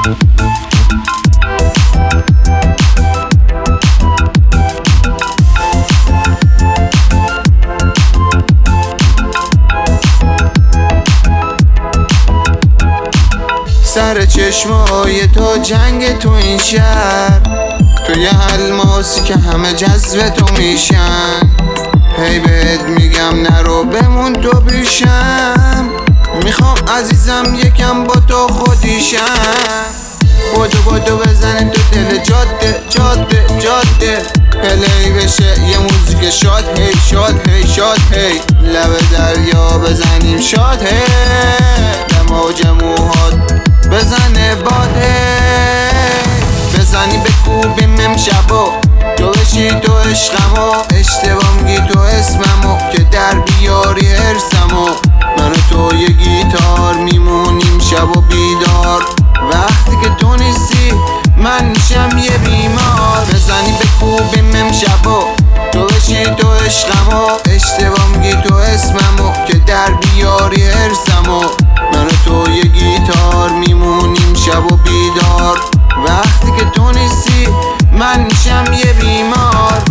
سر چشمای تو جنگ تو این شهر، توی الماسی که همه جذب تو میشن. هی بهت میگم نرو بمون تو پیشم، میخوام عزیزم یکم با تو خودیشم. بدو بزنیم تو دل جاده جاده جاده، پلی بشه یه موزیک شاد هی شاد هی شاد هی، لب دریا بزنیم شاد هی، به موج موهات بزنه باده، بزنی بکوبیم امشبو، تو بشی تو عشقمو، اشتباه میگی تو اسممو که در بیاری حرسمو. من و تو یه گیتار میمونیم شب و بیدار، وقتی که تو نیستی من میشم یه بیمار. بزنی بکوبیم امشبو، تو بشی تو عشقمو، اشتباه میگی تو اسممو که در بیاری حرسمو. من و تو یه گیتار میمونیم شب و بیدار، وقتی که تو نیستی من میشم یه بیمار.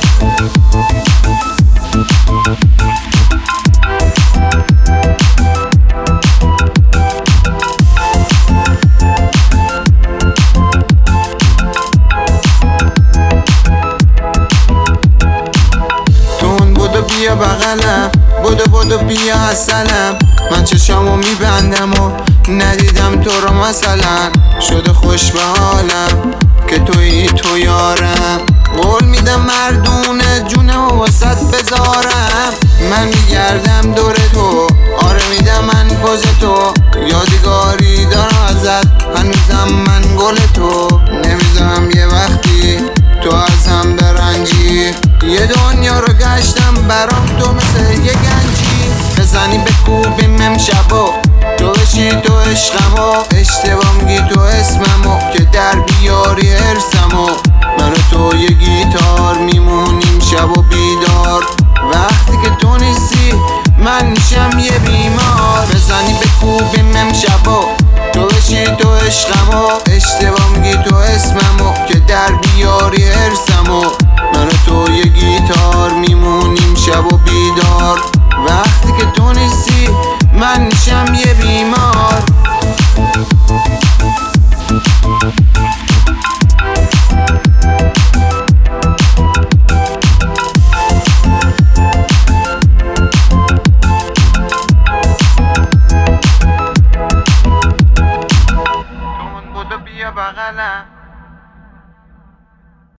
بیا بغلم، بدو بیا اصلم، من چشامو میبندم و ندیدم تو رو مثلا. شده خوش به حالم که تویی تو یارم، قول میدم مردونه جونمو واسط بذارم. من میگردم دور تو، آره میدم من پوز تو، یادگاری دارم ازت هنوزم من گل تو. نمیذارم یه وقتی تو از هم برنجی، یه دنیا رو گشتم برام تو مثل یه گنجی. بزنی بکوبیم امشبو، تو بشی تو عشقمو، اشتباه میگی تو اسممو که در بیاری حرسمو. من و تو یه گیتار میمونیم شب و بیدار، وقتی که تو نیستی من میشم یه بیمار. بزنی بکوبیم امشبو، تو بشی تو عشقمو، اشتباه میگی تو اسممو که در بیاری حرسمو. من و تو یه گیتار میمونیم شب و بیدار، وقتی که تو نیستی من میشم یه بیمار. بدو بیا بغلم،